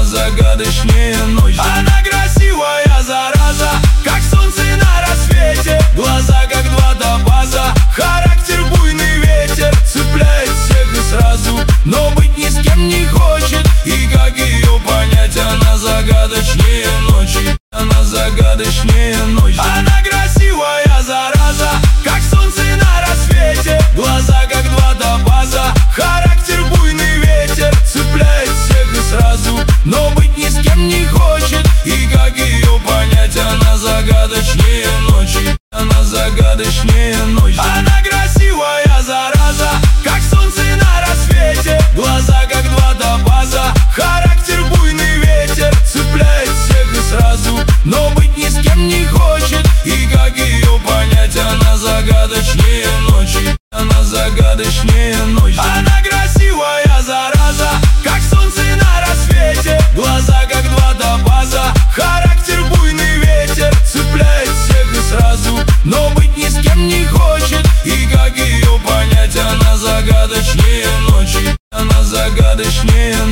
загадочнее ночи. Она красивая зараза, как солнце на рассвете. Глаза как два топаза, характер буйный ветер. Цепляет всех и сразу, но быть ни с кем не хочет. И как ее понять, она загадочнее ночи. Она загадочнее ночи. Она красивая зараза, как солнце на рассвете. Глаза как два топаза, характер буйный ветер. Цепляет всех и сразу, но быть ни с кем не хочет. И как ее понять, она загадочнее ночи. Она загадочнее ночи. Она красивая зараза, как солнце на рассвете. Глаза как два топаза, характер буйный ветер. Цепляет всех и сразу, но быть ни с кем не хочет. И как ее понять, она загадочнее ночи. Она загадочнее ночи. Она красивая зараза, как солнце на рассвете. Глаза как два топаза, характер буйный ветер. Цепляет всех и сразу, но быть ни с кем не хочет. И как ее понять, она загадочнее ночи. Она загадочнее